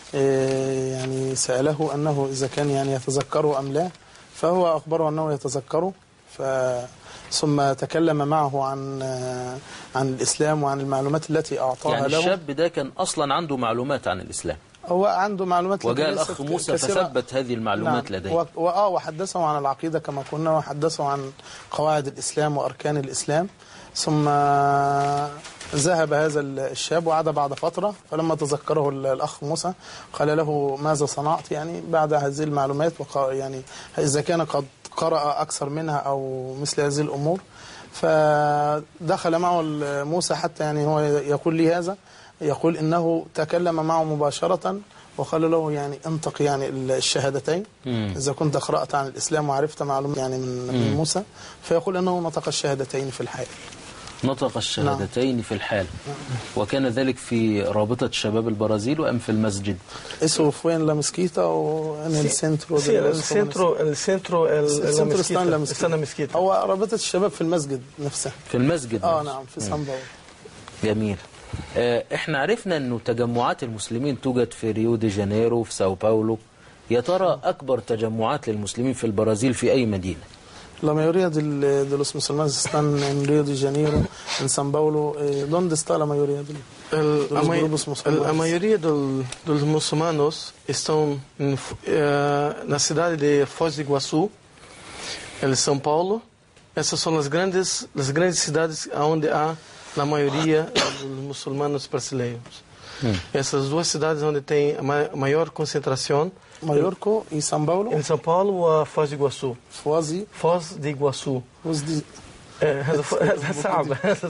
يعني سأله أنه إذا كان يعني يتذكره أم لا، فهو أخبره أنه يتذكره، ثم تكلم معه عن الإسلام وعن المعلومات التي أعطاها يعني له. الشاب ده كان أصلا عنده معلومات عن الإسلام، هو عنده معلومات، وجاء الأخ موسى فثبت هذه المعلومات. نعم. لديه وحدثه عن العقيدة كما قلنا، وحدثه عن قواعد الإسلام وأركان الإسلام. ثم ذهب هذا الشاب وعاد بعد فترة، فلما تذكره الأخ موسى قال له ماذا صنعت يعني بعد هذه المعلومات، يعني إذا كان قد قرأ أكثر منها أو مثل هذه الأمور. فدخل معه موسى حتى يعني هو يقول لي هذا، يقول إنه تكلم معه مباشرة وقال له يعني انطق يعني الشهادتين إذا كنت قرأت عن الإسلام وعرفت معلومات يعني من موسى. فيقول أنه نطق الشهادتين في الحال. نطق الشهادتين في الحال. وكان ذلك في رابطة شباب البرازيل وأم في المسجد؟ Eso fue en la mezquita o en el centro? Sí, el centro está en la mezquita. هو رابطة الشباب في المسجد نفسه. في المسجد. نعم في سان باولو. جميل. احنا عرفنا انه تجمعات المسلمين توجد في ريو دي جانيرو في ساو باولو. يا ترى أكبر تجمعات للمسلمين في البرازيل في أي مدينة؟ La mayoría de los musulmanes están en Río de Janeiro, en San Paulo. ¿Dónde está la mayoría de los grupos musulmanes? La mayoría dos muçulmanos estão na cidade de Foz do Iguaçu, em São Paulo. Essas são as grandes cidades onde há a maioria dos muçulmanos brasileiros. Essas duas cidades onde tem a maior concentração. Maiorco e São Paulo? Em São Paulo ou Foz do Iguaçu? Foz de Iguaçu. صعب.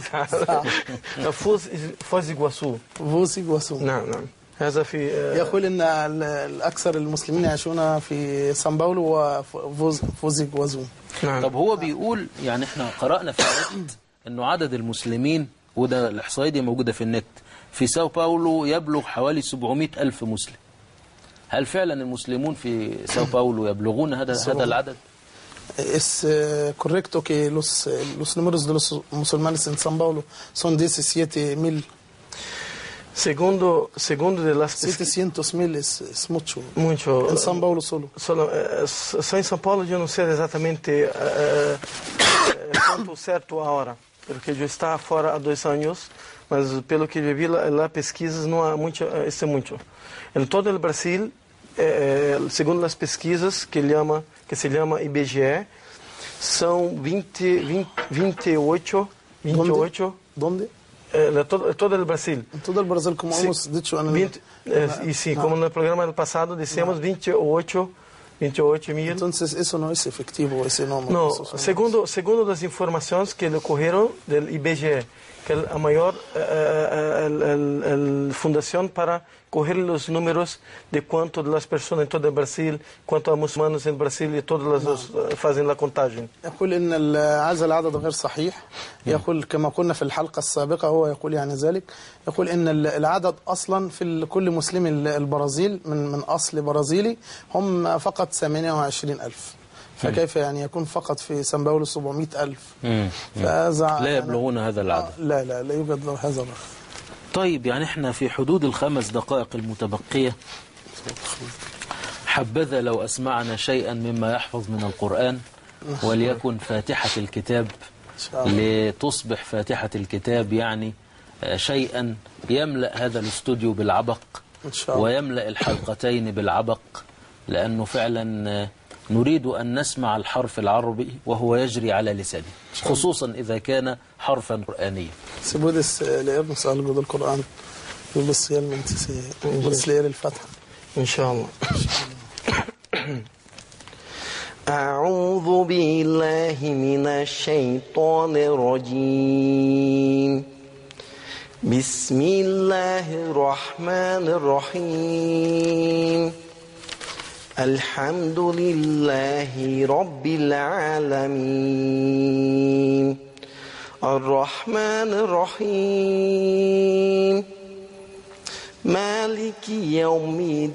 فوز إغواثو. فوز إغواثو. نعم. هذا في يقول ان الاكثر المسلمين يعيشون في سان باولو وفوز إغواثو. نعم. طب هو بيقول يعني احنا قرأنا في النت انه عدد المسلمين، وده الاحصائيه دي موجوده في النت، في ساو باولو يبلغ حوالي 700,000 مسلم. هل فعلا المسلمون في ساو باولو يبلغون هذا العدد؟ Es correcto que los números de los musulmanes en San Paulo son 17,000. Segundo de las 700,000 es mucho. Mucho. En San Paulo solo. Só em São Paulo eu não sei exatamente quanto certo a hora, porque eu estava fora há 2 anos, mas pelo que eu vi lá pesquisas não há muito, isso é muito. Em todo o Brasil, segundo as pesquisas que se chama IBGE, são 28. ¿Dónde? Todo el Brasil. En todo el Brasil, como hemos dicho. Y sí, como en el programa del pasado decíamos 28,000. Entonces eso no es efectivo, ese número. No, segundo las informaciones que le ocurrieron del IBGE, que es la mayor fundación para coger los números de cuánto de las personas en todo el Brasil, cuánto a musulmanes en Brasil y todas las hacen la contagem. يقول ان هذا العدد غير صحيح. يقول كما قلنا في الحلقة السابقة، هو يقول يعني ذلك، يقول ان العدد اصلا في كل مسلم البرازيل من اصل برازيلي هم فقط 28,000. فكيف يعني يكون فقط في سان باولو 700,000؟ فهذا لا يبلغون هذا العدد. لا يوجد هذا الرقم. طيب يعني احنا في حدود ال5 دقائق المتبقية، حبذا لو أسمعنا شيئا مما يحفظ من القرآن، وليكن فاتحة الكتاب، لتصبح فاتحة الكتاب يعني شيئا يملأ هذا الاستوديو بالعبق، ويملأ الحلقتين بالعبق، لأنه فعلا نريد أن نسمع الحرف العربي وهو يجري على لسانه، خصوصا إذا كان حرفا قرآنيا. سبودس لإبن سأل قد القرآن يبص يلمن يبص ليل الفتحة إن شاء الله. أعوذ بالله من الشيطان الرجيم. بسم الله الرحمن الرحيم. الحمد لله رب العالمين الرحمن الرحيم مالك يوم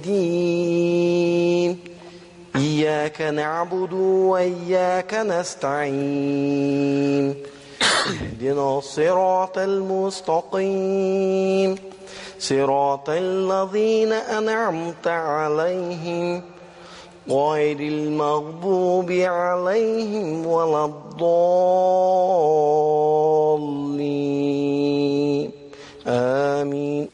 الدين إياك نعبد وإياك نستعين اهدنا الصراط المستقيم صراط الذين أنعمت عليهم غير المغضوب عليهم ولا الضالين آمين.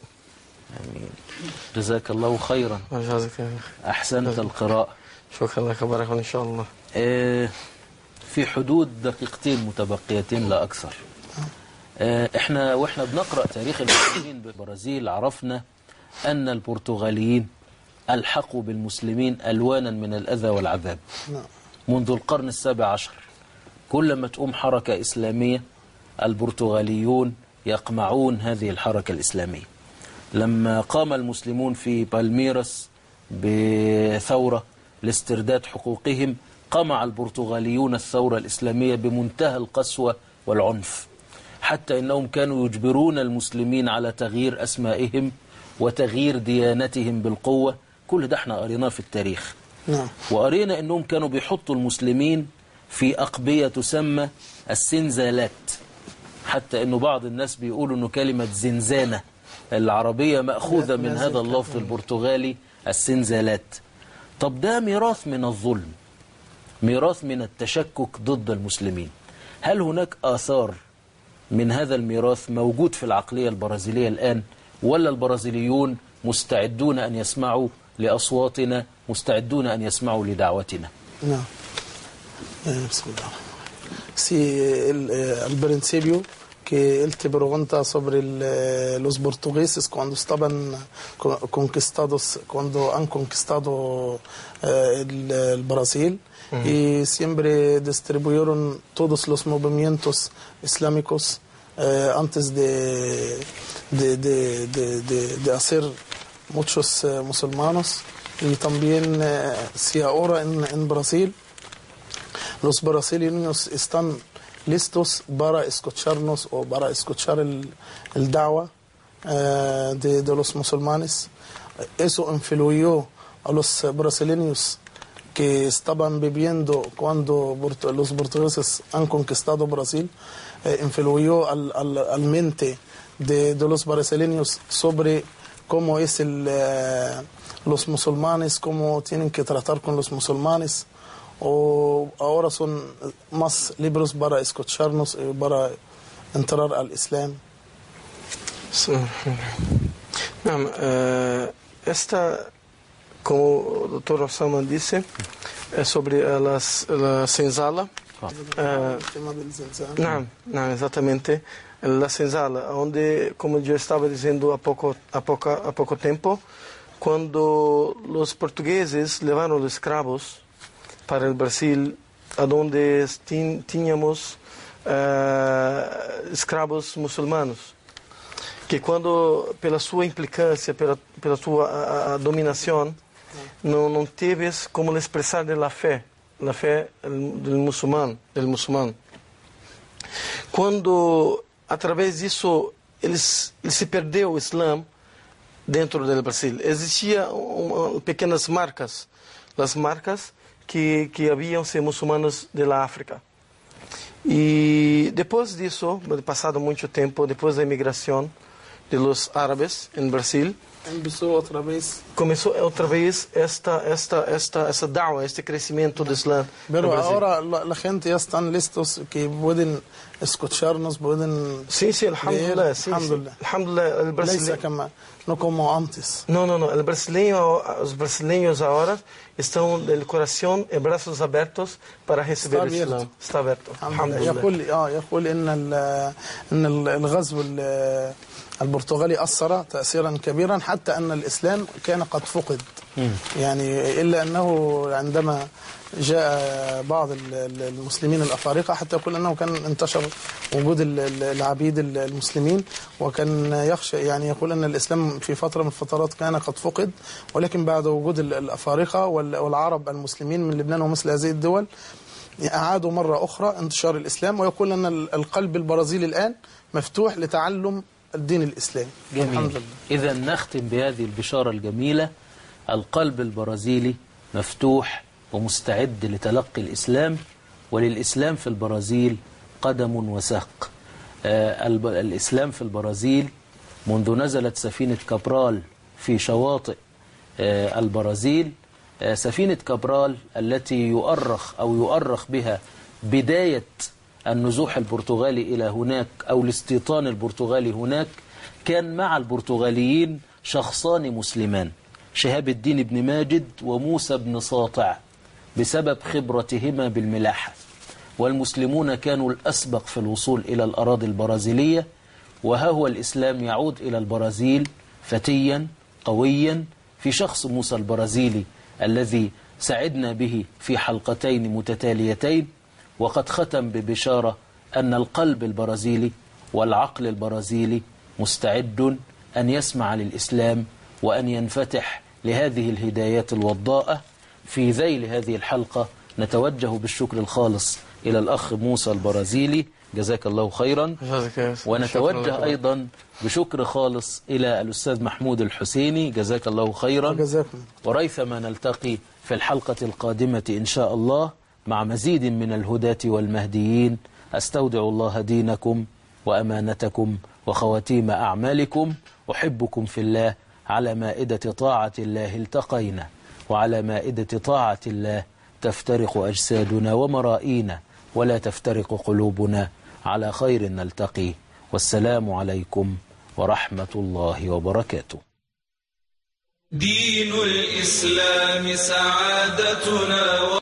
جزاك الله خيرا. أحسنت القراءة. شكرا لك بارك إن شاء الله. في حدود دقيقتين متبقيتين لا أكثر. وإحنا بنقرأ تاريخ المسلمين بالبرازيل عرفنا أن البرتغاليين ألحقوا بالمسلمين ألوانا من الأذى والعذاب منذ القرن السابع عشر. كلما تقوم حركة إسلامية البرتغاليون يقمعون هذه الحركة الإسلامية. لما قام المسلمون في بالميراس بثورة لاسترداد حقوقهم قمع البرتغاليون الثورة الإسلامية بمنتهى القسوة والعنف، حتى إنهم كانوا يجبرون المسلمين على تغيير أسمائهم وتغيير ديانتهم بالقوة. كل ده احنا قريناه في التاريخ. وقرينا إنهم كانوا بيحطوا المسلمين في أقبية تسمى السنزالات، حتى إنه بعض الناس بيقولوا إنه كلمة زنزانة العربية مأخوذة من هذا اللفظ البرتغالي السنزالات. طب ده ميراث من الظلم، ميراث من التشكك ضد المسلمين. هل هناك آثار من هذا الميراث موجود في العقلية البرازيلية الآن، ولا البرازيليون مستعدون أن يسمعوا لأصواتنا، مستعدون أن يسمعوا لدعوتنا؟ نعم. بسم الله. Sí, al principio que él te pregunta sobre los portugueses cuando estaban conquistados, cuando han conquistado el Brasil, y siempre distribuyeron todos los movimientos islámicos antes de hacer muchos musulmanes. Y también si ahora en Brasil los brasileños están listos para escucharnos o para escuchar el da'wah de los musulmanes. Eso influyó a los brasileños que estaban viviendo cuando los portugueses han conquistado Brasil, influyó al mente de los brasileños sobre cómo es los musulmanes, cómo tienen que tratar con los musulmanes. O ahora son más libres para escucharnos y para entrar al Islam. Esta, como el doctor Osama dice, es sobre la senzala. No, exactamente. La senzala, donde, como yo estaba diciendo a poco tiempo, cuando los portugueses llevaron los esclavos para el Brasil, a donde tínhamos escravos muçulmanos, que quando, pela sua implicância, pela sua dominação, não teve como expressar de la fé do muçulmano. Quando, através disso, se perdeu o Islã dentro do Brasil. Existiam pequenas marcas, as marcas que haviam ser muçulmanos da África. E depois disso, passado muito tempo, depois da imigração dos árabes em Brasil, Começou outra vez essa da'wa, este crescimento do Islã. Pero ahora la gente ya están listos que pueden escucharnos, pueden Sí, sí, alhamdulillah. Sí, alhamdulillah. Alhamdulillah, el brasileño. No como antes. No. Os brasileños agora estão de coração e braços abertos para receber o Islã. Está aberto. يقول ان الغزو البرتغالي أثر تأثيرا كبيرا حتى أن الإسلام كان قد فقد يعني إلا أنه عندما جاء بعض المسلمين الأفارقة حتى يقول أنه كان انتشر وجود العبيد المسلمين وكان يخشى يعني يقول أن الإسلام في فترة من الفترات كان قد فقد ولكن بعد وجود الأفارقة والعرب المسلمين من لبنان ومثل هذه الدول أعادوا مرة أخرى انتشار الإسلام ويقول أن القلب البرازيلي الآن مفتوح لتعلم الدين الإسلامي. جميل. إذا نختم بهذه البشارة الجميلة. القلب البرازيلي مفتوح ومستعد لتلقي الإسلام وللإسلام في البرازيل قدم وساق. الإسلام في البرازيل منذ نزلت سفينة كابرال في شواطئ البرازيل، سفينة كابرال التي يؤرخ بها بداية النزوح البرتغالي إلى هناك أو الاستيطان البرتغالي هناك، كان مع البرتغاليين شخصان مسلمان، شهاب الدين بن ماجد وموسى بن ساطع، بسبب خبرتهما بالملاحة. والمسلمون كانوا الأسبق في الوصول إلى الأراضي البرازيلية، وها هو الإسلام يعود إلى البرازيل فتيا قويا في شخص موسى البرازيلي الذي سعدنا به في حلقتين متتاليتين، وقد ختم ببشارة أن القلب البرازيلي والعقل البرازيلي مستعد أن يسمع للإسلام وأن ينفتح لهذه الهدايات الوضاءة. في ذيل هذه الحلقة نتوجه بالشكر الخالص إلى الأخ موسى البرازيلي، جزاك الله خيرا، ونتوجه أيضا بشكر خالص إلى الأستاذ محمود الحسيني، جزاك الله خيرا، وريثما نلتقي في الحلقة القادمة إن شاء الله مع مزيد من الهداة والمهديين. أستودع الله دينكم وأمانتكم وخواتيم أعمالكم، أحبكم في الله. على مائدة طاعة الله التقينا، وعلى مائدة طاعة الله تفترق أجسادنا ومرائينا، ولا تفترق قلوبنا. على خير نلتقي، والسلام عليكم ورحمة الله وبركاته. دين الإسلام سعادتنا